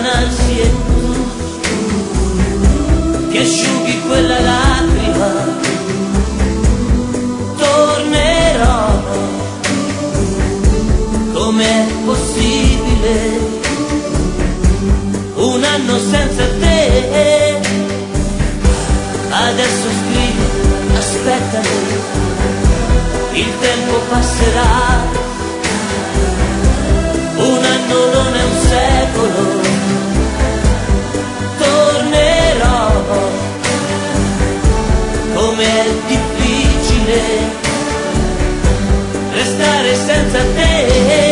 allontanarsi e tu ti asciughi quella lacrima. Tornerò, com'è possibile un anno senza te? Adesso scrivi, aspettami, il tempo passerà. Un anno non è un secolo. Tornerò, com'è difficile restare senza te.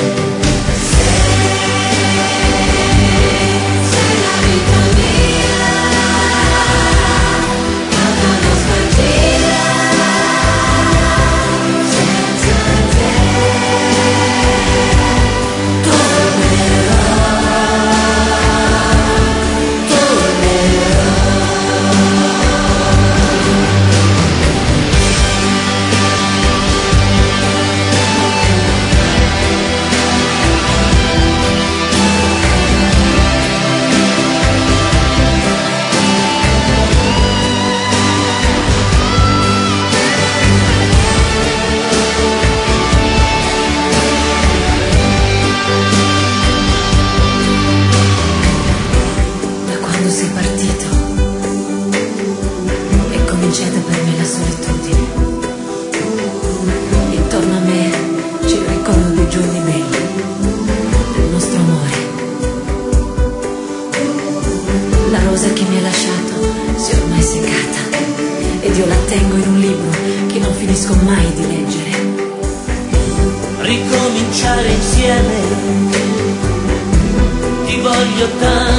Sei partito, è cominciata per me la solitudine. Intorno a me c'è il ricordo dei giorni belli, del nostro amore. La rosa che mi hai lasciato si è ormai seccata ed io la tengo in un libro che non finisco mai di leggere. Ricominciare insieme, ti voglio tanto.